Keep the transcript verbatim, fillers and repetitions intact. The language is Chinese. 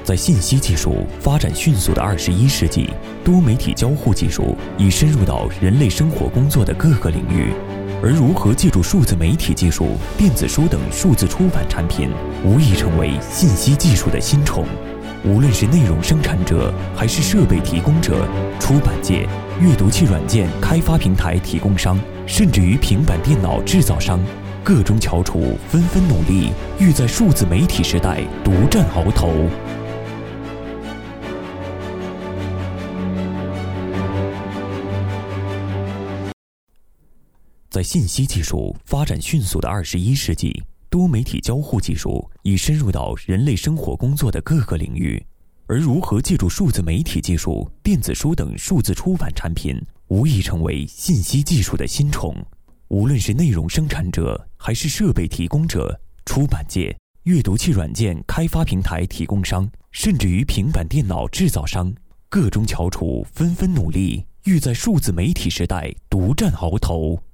在信息技术发展迅速的二十一世纪，多媒体交互技术已深入到人类生活工作的各个领域。而如何借助数字媒体技术、电子书等数字出版产品，无疑成为信息技术的新宠。无论是内容生产者，还是设备提供者、出版界、阅读器软件开发平台提供商，甚至于平板电脑制造商，各中翘楚纷纷努力，欲在数字媒体时代独占鳌头。在信息技术发展迅速的二十一世纪，多媒体交互技术已深入到人类生活工作的各个领域。而如何借助数字媒体技术、电子书等数字出版产品，无疑成为信息技术的新宠。无论是内容生产者，还是设备提供者、出版界、阅读器软件开发平台提供商，甚至于平板电脑制造商，各中翘楚纷纷努力，欲在数字媒体时代独占鳌头。